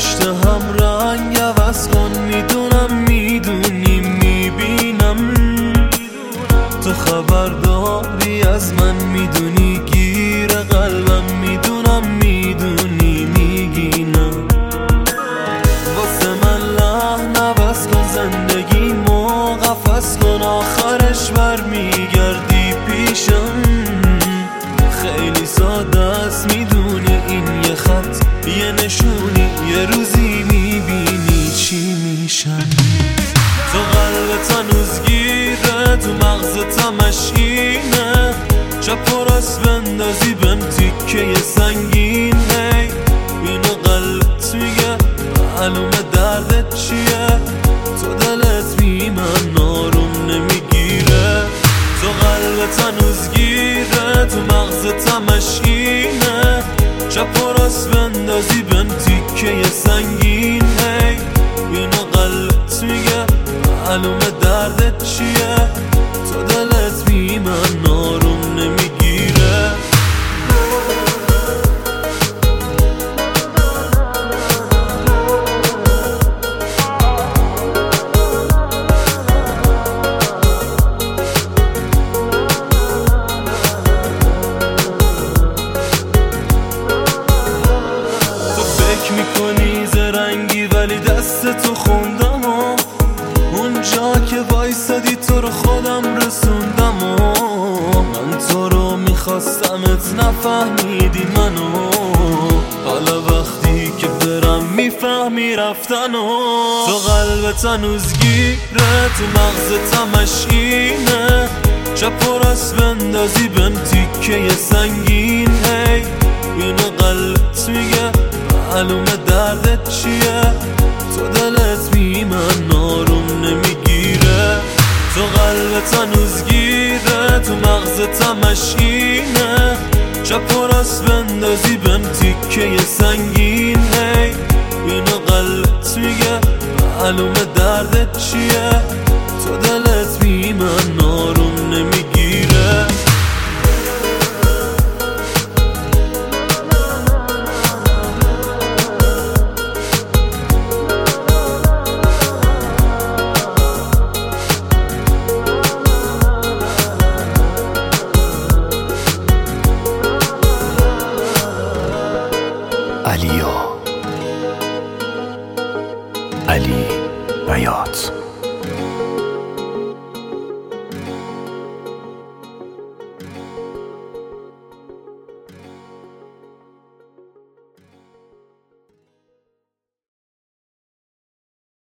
پشت هم رنگ عوض کن، میدونم میدونی میبینم تو خبرداری از من، میدونی گیر قلبم، میدونم میدونی میگینم. واسه من لحن عوض کن، زندگیمو قفس کن، آخرش برمیگردی پیشم. خیلی ساده است میدونی، این یه خط یه نشونی، یه روزی میبینی چی میشم. تو قلبت هنوز گیره، تو مغزت مشینه، چپ و راست بندازی بهم تیکه سنگین. هی اینو قلبت میگه، معلومه دردت چیه، تو دلت بی من آروم نمیگیره. تو قلبت هنوز گیره، تو مغزت مشینه، چپ و راست بندازی بهم تیکه سنگین. هی اینو قلبت میگه، معلومه دردت چیه، تو دلت بی من آروم نمیگیره. تو فکر میکنی زرنگی ولی دست تو خوندم و اونجا که وایسادی تو رو خودم رسوندم و من تو رو میخواستمت نفهمیدی منو، حالا وقتی که برم میفهمی رفتن و تو قلبت هنوز گیره، تو مغزت مشینه، چپ و راست بندازی بهم تیکه سنگین. هی اینو قلبت میگه، معلومه دردت چیه، تو دلت بی من آروم نمیگیره. تو قلبت هنوز گیره، تو مغزت مشینه، چپ و راست بندازی بهم تیکه سنگین. هی اینو قلبت میگه، معلومه دردت چیه، تو دلت بی من آروم نمیگیره. علی بیات.